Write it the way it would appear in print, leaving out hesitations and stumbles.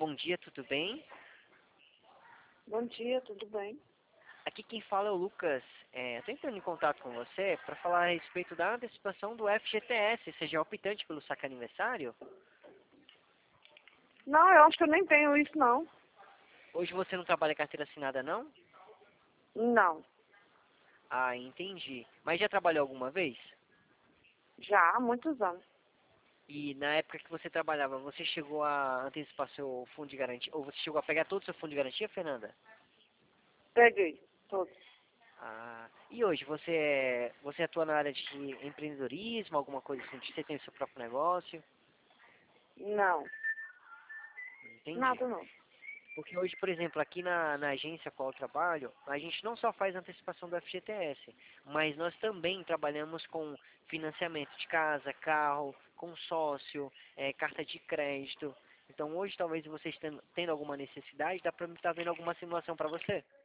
bom dia, tudo bem? Bom dia, tudo bem? Aqui quem fala é o Lucas. Estou entrando em contato com você para falar a respeito da antecipação do FGTS. Você já é optante pelo saque aniversário? Não, eu acho que eu nem tenho isso, não. Hoje você não trabalha carteira assinada, não? Não, Ah, entendi. Mas já trabalhou alguma vez? já há muitos anos. E na época que você trabalhava, você chegou a antecipar seu fundo de garantia? Ou você chegou a pegar todo o seu fundo de garantia, Fernanda? Peguei, todos. Ah, e hoje você atua na área de empreendedorismo, alguma coisa assim? Você tem o seu próprio negócio? Não, Entendi. nada não. Porque hoje, por exemplo, aqui na agência a qual eu trabalho, a gente não só faz antecipação do FGTS, mas nós também trabalhamos com financiamento de casa, carro, consórcio, carta de crédito. Então hoje talvez vocês tendo alguma necessidade, dá para estar vendo alguma simulação para você.